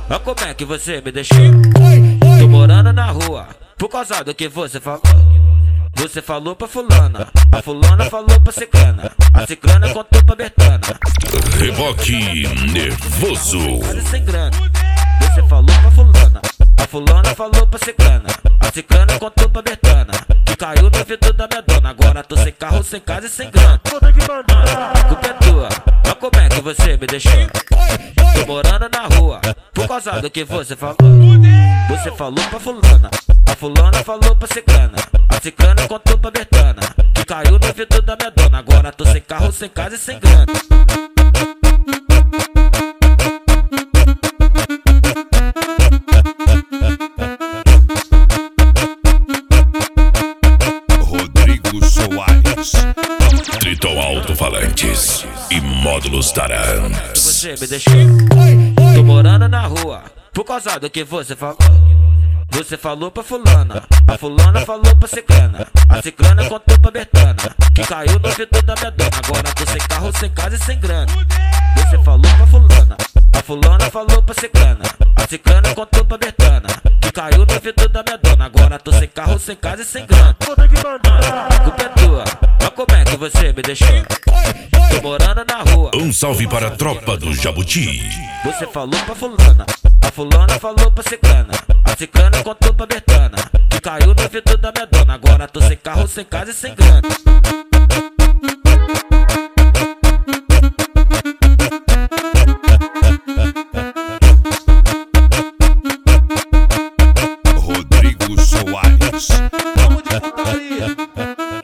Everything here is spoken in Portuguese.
Olha como é que você me deixou. Tô morando na rua por causa do que você falou. Você falou pra fulana, a fulana falou pra ciclana, a ciclana contou pra Bertana. Reboque nervoso. Quase sem grana. Você falou pra fulana, a fulana falou pra ciclana, a ciclana contou pra Bertana. Que caiu no vidro da minha dona. Agora tô sem carro, sem casa e sem grana. A culpa é tua, olha como é que você me deixou. Tô morando na rua por causa do que você falou. Você falou pra fulana, a fulana falou pra ciclana, a ciclana contou pra Bertana. Que caiu no vidro da minha dona. Agora tô sem carro, sem casa e sem grana. Rodrigo Soares. Triton Alto-Falantes e Módulos Taran. Você me deixou. Tô morando na rua por causa do que você falou. Você falou pra fulana, a fulana falou pra ciclana, a ciclana contou pra Bertana. Que caiu no vidro da minha dona. Agora tô sem carro, sem casa e sem grana. Você falou pra fulana, a fulana falou pra ciclana, a ciclana contou pra Bertana. Que caiu no vidro da minha dona. Agora tô sem carro, sem casa e sem grana. A culpa é tua, olha como é que você me deixou. Tô morando na rua. Um salve para a tropa do Jabuti. Você falou pra fulana, a fulana falou pra ciclana, a ciclana contou pra Bertana. Que caiu no vidro da minha dona. Agora tô sem carro, sem casa e sem grana.